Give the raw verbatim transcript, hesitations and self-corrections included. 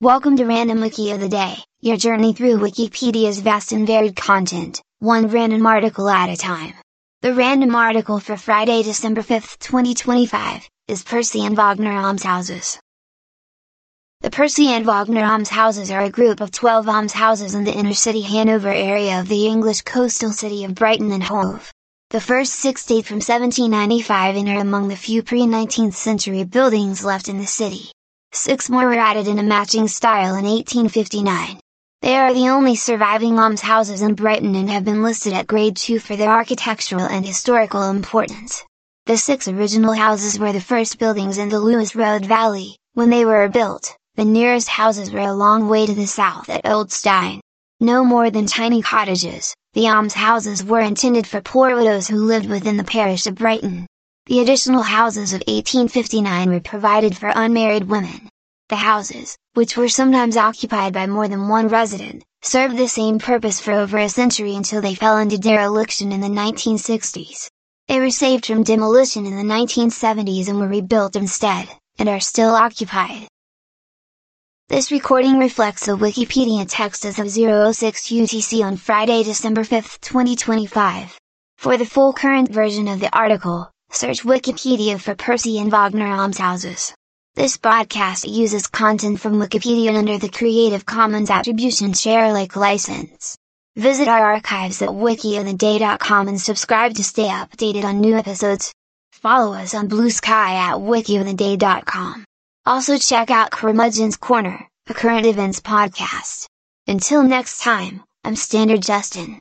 Welcome to Random Wiki of the Day, your journey through Wikipedia's vast and varied content, one random article at a time. The random article for Friday, December fifth, twenty twenty-five, is Percy and Wagner Almshouses. The Percy and Wagner Almshouses are a group of twelve almshouses in the inner-city Hanover area of the English coastal city of Brighton and Hove. The first six date from seventeen ninety-five and are among the few pre-nineteenth century buildings left in the city. Six more were added in a matching style in eighteen fifty-nine. They are the only surviving almshouses in Brighton and have been listed at Grade two for their architectural and historical importance. The six original houses were the first buildings in the Lewes Road Valley. When they were built, the nearest houses were a long way to the south at Old Stine. No more than tiny cottages, the almshouses were intended for poor widows who lived within the parish of Brighton. The additional houses of eighteen fifty-nine were provided for unmarried women. The houses, which were sometimes occupied by more than one resident, served the same purpose for over a century until they fell into dereliction in the nineteen sixties. They were saved from demolition in the nineteen seventies and were rebuilt instead, and are still occupied. This recording reflects the Wikipedia text as of zero oh six U T C on Friday, December fifth, twenty twenty-five. For the full current version of the article, search Wikipedia for Percy and Wagner Almshouses. This podcast uses content from Wikipedia under the Creative Commons Attribution Share Alike license. Visit our archives at wiki of the day dot com and subscribe to stay updated on new episodes. Follow us on Blue Sky at wiki of the day dot com. Also check out Curmudgeon's Corner, a current events podcast. Until next time, I'm Standard Justin.